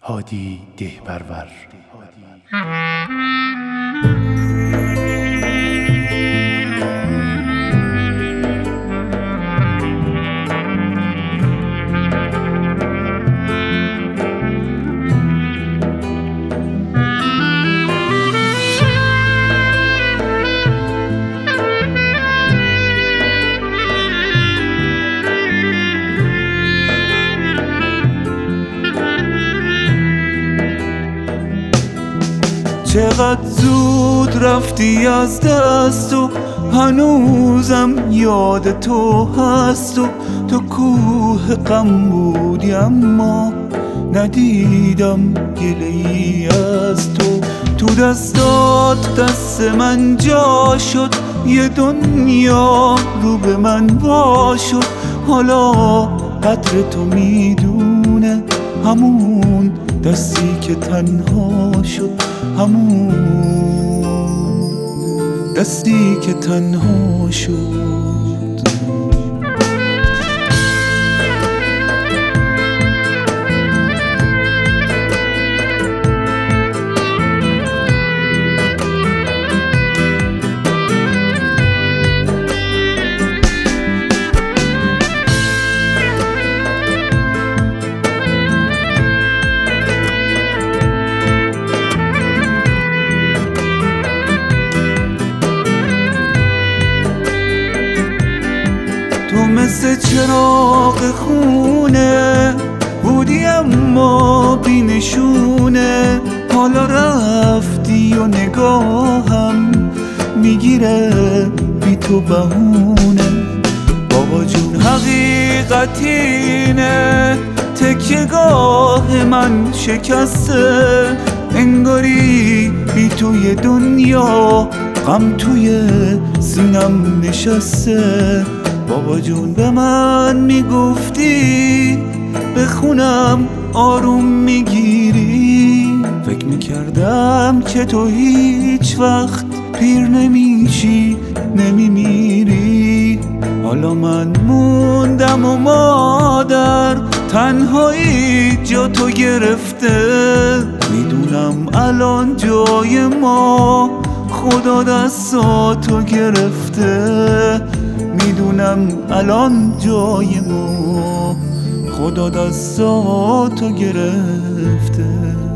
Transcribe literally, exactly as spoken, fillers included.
هادی دهبرور. چقدر زود رفتی از دست و هنوزم یاد تو هست و تو کوه غم بودی اما ندیدم گله‌ای از تو. تو دستات دست من جا شد، یه دنیا رو به من وا شد. حالا قدر تو میدونه همون دستی که تنها شد، همون دستی که تنها شد. تو مثل چراغ خونه بودی اما بی نشونه. حالا رفتی و نگاهم میگیره بی تو بهونه. بابا جون حقیقت اینه تکیه‌گاه من شکسته، انگاری بی توی دنیا غم توی سینم نشسته. بابا جون به من میگفتی بخونم آروم میگیری، فکر میکردم که تو هیچ وقت پیر نمیشی نمیمیری. حالا من موندم و مادر تنهایی جا تو گرفته. میدونم الان جای ما خدا دستاتو گرفته. میدونم الان جای ما خدا دستاتو گرفته.